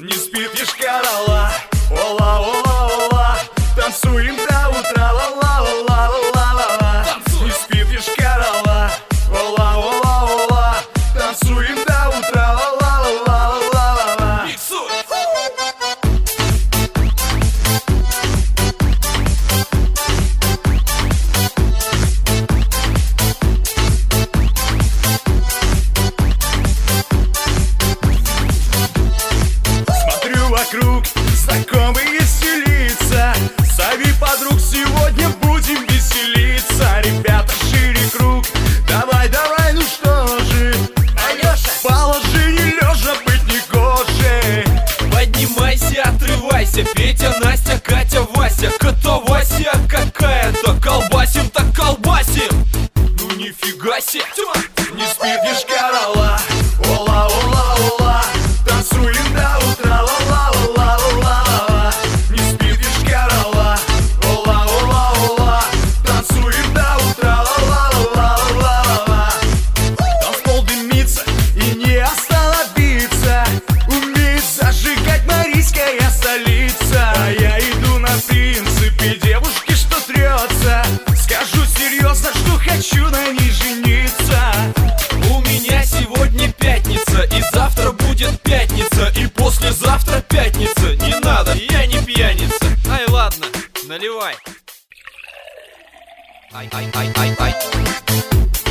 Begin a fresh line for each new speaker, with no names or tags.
Не спит Йошкар-Ола, ола, ола, ола. Танцуем до утра, ла-ла-ла-ла-ла-ла-ла. Не спит Йошкар-Ола, ола, ола, ола. Танцуем до утра, ла-ла-ла-ла-ла-ла-ла. Миксуй! Вокруг знакомые лица. Зови подруг, сегодня будем веселиться. Ребята, шире круг. Давай, давай, ну что же, Алёша, положение лежа быть не гоже.
Поднимайся, отрывайся, Петя, Настя, Катя, Вася. Катавасия какая-то, колбасим так колбасим. Ну нифига себе.
Не спит Йошкар-Ола, ола, ола, ола. Танцуем до утра, ла-ла-ла-ла-ла-ла-ла. Не спит Йошкар-Ола, ола, ола, ола. Танцуем до утра, ла-ла-ла-ла-ла-ла-ла. Танцпол дымится и не остановиться. Умеет зажигать марийская столица. А я иду на принципе девушки, что трется. Скажу серьезно, что хочу на ней жениться.
У меня сегодня пятница, и завтра будет пятница, и послезавтра пятница. Не надо, я не пьяница. Ай, ладно, наливай. Ай.